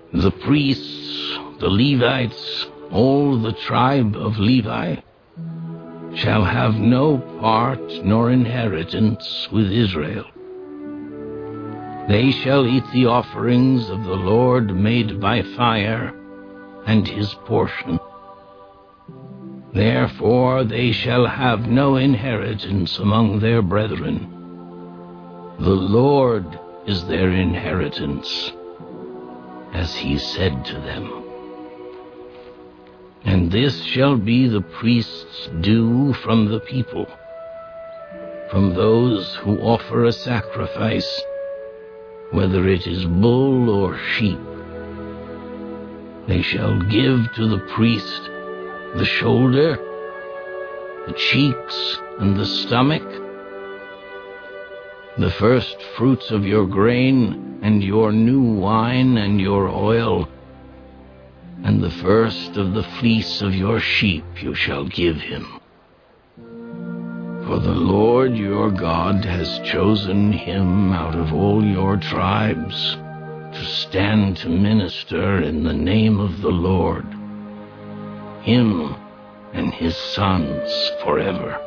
The priests, the Levites, all the tribe of Levi, shall have no part nor inheritance with Israel. They shall eat the offerings of the Lord made by fire, and his portion. Therefore they shall have no inheritance among their brethren. The Lord is their inheritance, as he said to them. And this shall be the priest's due from the people, from those who offer a sacrifice, whether it is bull or sheep. They shall give to the priest the shoulder, the cheeks, and the stomach, the first fruits of your grain, and your new wine, and your oil, and the first of the fleece of your sheep you shall give him. For the Lord your God has chosen him out of all your tribes to stand to minister in the name of the Lord, him and his sons forever.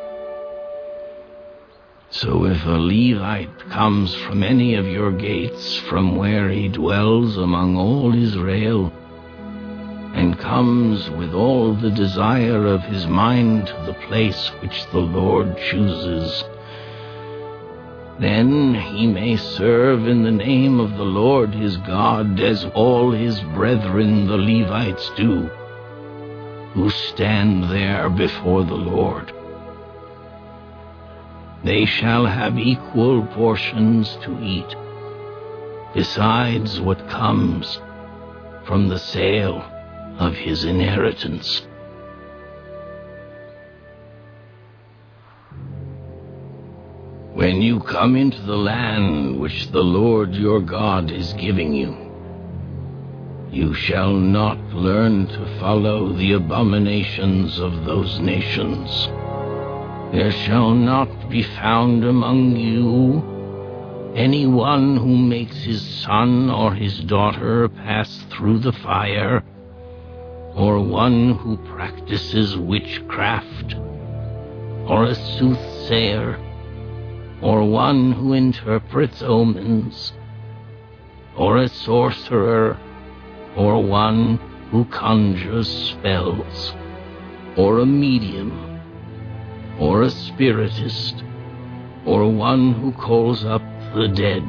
So if a Levite comes from any of your gates, from where he dwells among all Israel, and comes with all the desire of his mind to the place which the Lord chooses, then he may serve in the name of the Lord his God, as all his brethren the Levites do, who stand there before the Lord. They shall have equal portions to eat, besides what comes from the sale of his inheritance. When you come into the land which the Lord your God is giving you, you shall not learn to follow the abominations of those nations. There shall not be found among you anyone who makes his son or his daughter pass through the fire, or one who practices witchcraft, or a soothsayer, or one who interprets omens, or a sorcerer, or one who conjures spells, or a medium, or a spiritist, or one who calls up the dead.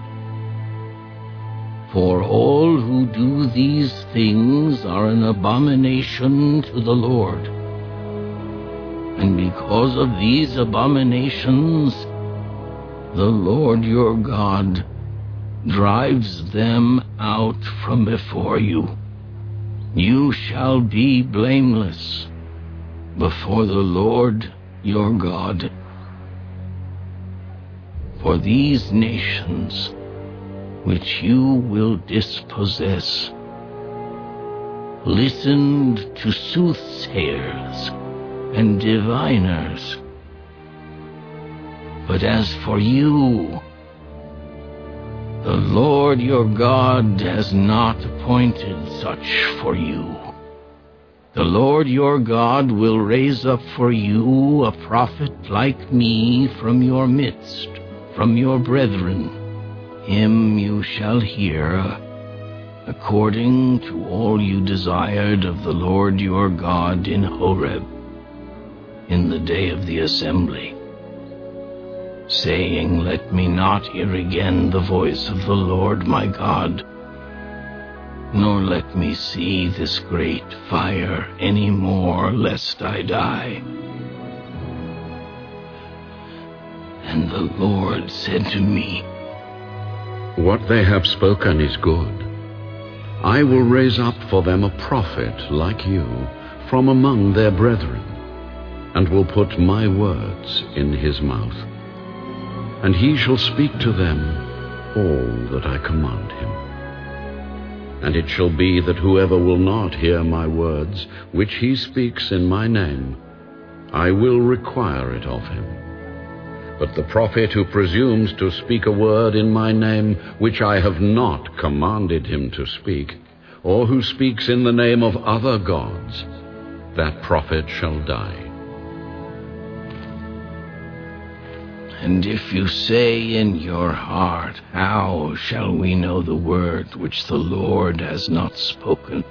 For all who do these things are an abomination to the Lord. And because of these abominations, the Lord your God drives them out from before you. You shall be blameless before the Lord your God. For these nations which you will dispossess listened to soothsayers and diviners. But as for you, the Lord your God has not appointed such for you. The Lord your God will raise up for you a prophet like me from your midst, from your brethren. Him you shall hear, according to all you desired of the Lord your God in Horeb, in the day of the assembly, saying, Let me not hear again the voice of the Lord my God, nor let me see this great fire any more, lest I die. And the Lord said to me, What they have spoken is good. I will raise up for them a prophet like you from among their brethren, and will put my words in his mouth. And he shall speak to them all that I command him. And it shall be that whoever will not hear my words, which he speaks in my name, I will require it of him. But the prophet who presumes to speak a word in my name, which I have not commanded him to speak, or who speaks in the name of other gods, that prophet shall die. And if you say in your heart, how shall we know the word which the Lord has not spoken?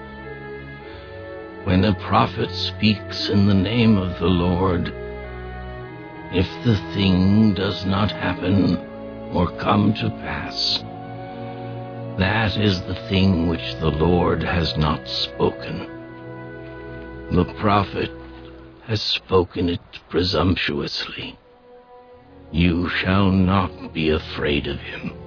When a prophet speaks in the name of the Lord, if the thing does not happen or come to pass, that is the thing which the Lord has not spoken. The prophet has spoken it presumptuously. You shall not be afraid of him.